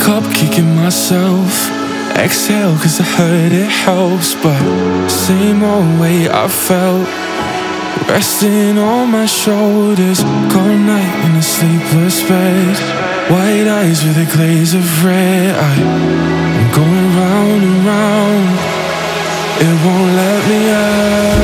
up kicking myself. Exhale cause I heard it helps, but same old way I felt, resting on my shoulders. Cold night in a sleepless bed, white eyes with a glaze of red. I'm going round and round, it won't let me out.